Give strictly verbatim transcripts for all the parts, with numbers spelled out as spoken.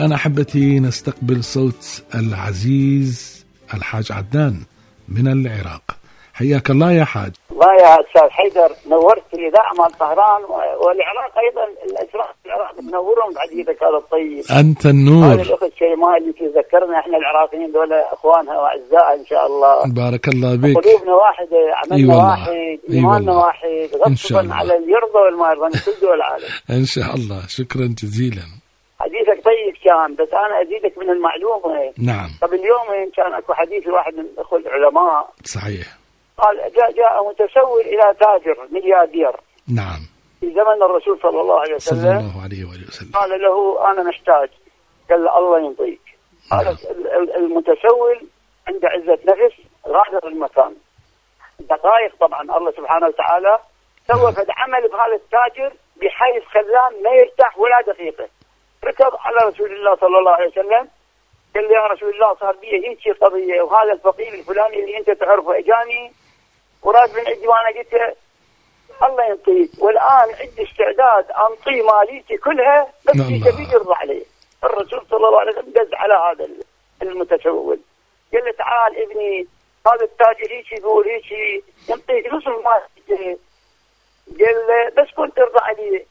والآن أحبتي نستقبل صوت العزيز الحاج عدنان من العراق. حياك الله يا حاج. الله يا أستاذ حيدر، نورت الإذاعة مال طهران والعراق أيضا، الأشراف العراق منورهم بعديتك هذا الطيب. أنت النور. هذا الأخت شيماء اللي تذكرنا إحنا العراقيين دول أخوانها وأعزائها إن شاء الله. بارك الله بك. قلوبنا واحدة، عملنا واحد، إيماننا واحد، غصبا على اليرضى والما يرضى من كل دول العالم. إن شاء الله. شكرا جزيلا. حديثك طيب كان، بس أنا أزيدك من المعلومة. نعم. قبل يومين كان أكو حديث واحد من أخو العلماء. صحيح. قال جاء, جاء متسول إلى تاجر ملياردير. نعم. في زمن الرسول صلى الله عليه وسلم. صلى الله عليه وآله وسلم. قال له أنا محتاج. قال له الله ينطيك. قال نعم. المتسول عنده عزة نفس، غادر المكان. دقائق طبعا الله سبحانه وتعالى سوى فد عمل بهذا التاجر بحيث خلاه ما يرتاح ولا دقيقة. ركض على رسول الله صلى الله عليه وسلم، قال له يا رسول الله صار بي هيك قضية، وهذا الفقير الفلاني اللي أنت تعرفه إجاني وراد من عندي، وأنا قلت الله ينطيك، والآن عندي استعداد أنطي ماليتي كلها بس يبي يرضى عليه. الرسول صلى الله عليه وسلم دز على هذا المتسول، قال له تعال ابني، هذا التاجر هيك يقول هيك ينطيك نصف ماليتي. قال له بس كنت ترضى عليه.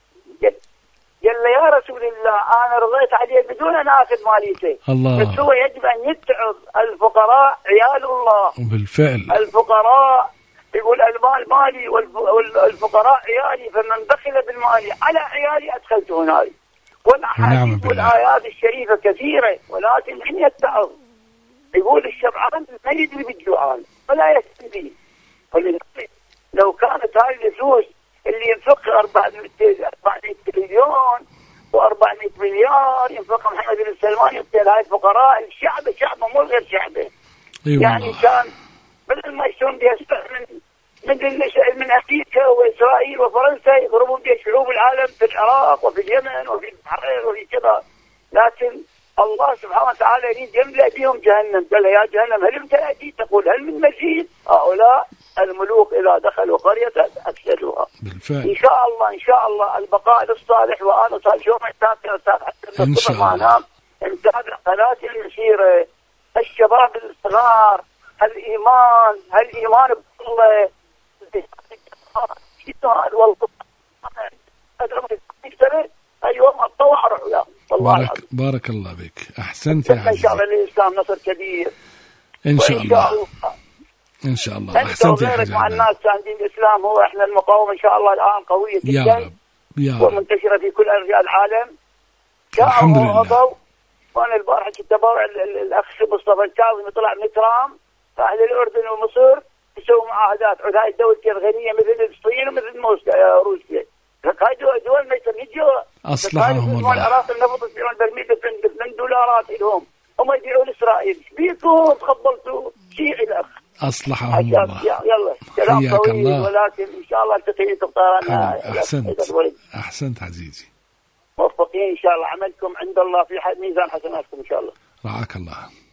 قال له يا رسول الله أنا رضيت عليه بدون أن آخذ ماليته. الله. بس هو يجب أن يتعظ الفقراء عيال الله. بالفعل. الفقراء يقول المال مالي والفقراء عيالي، فمن بخل بالمال على عيالي أدخلته ناري. والأحاديث والآيات الشريفة كثيرة، ولكن من يتعظ يقول الشبعان ما يدري بالجوعان ولا يهتدي. لو كانت هذه الفلوس اللي ينفق أربعمائة مليون وأربعمائة مليار ينفق محمد بن سلمان يعطي هاي الفقراء، الشعب شعبه مو غير شعبه. أيوة. يعني كان بدل ما يشترون بها من من من امريكا واسرائيل وفرنسا يضربون بها شعوب العالم في العراق وفي اليمن وفي البحرين وفي كذا، لكن الله سبحانه وتعالى يريد يملأ بهم جهنم. قال يا جهنم هل امتلأتي؟ تقول هل من مزيد؟ هؤلاء الملوك إذا دخلوا قرية أفسدوها. بالفعل. إن شاء الله إن شاء الله البقاء للصالح. وأنا صار يوم التاسع حتى إن شاء الله أنام متابع قناتي المسيرة. الشباب الصغار، الإيمان هالإيمان بالله والله اليوم الطوع روح والله. بارك, بارك الله بك. أحسنت يا عزيزي. إن شاء الله الإسلام نصر كبير إن شاء الله. إن شاء الله. أحسنت يا حاج مع الناس كان دين الإسلام هو إحنا المقاومة إن شاء الله الآن قوية جدا يا رب يا رب، ومنتشرة في كل أرجاء العالم. الحمد لله. وأنا البارحة كنت أتابع الأخ مصطفى الكاظمي طلع من ترام، أهل الأردن ومصر يسووا معاهدات عداء الدولة الغنية مثل الصين ومثل موسكو روسيا. هاي دول ما يسميجوا أصلحهم الله. العراق النفط يبيعون برميل بثمان دولارات لهم، هم يبيعون إسرائيل. بيكم تقبلتوا شيء الأخ. أصلحهم الله. يلا كلام طويل ولكن إن شاء الله التقي تبطلنا. أحسنت أحسنت عزيزي. موفقين إن شاء الله، عملكم عند الله في ميزان حسناتكم إن شاء الله. رعاك الله.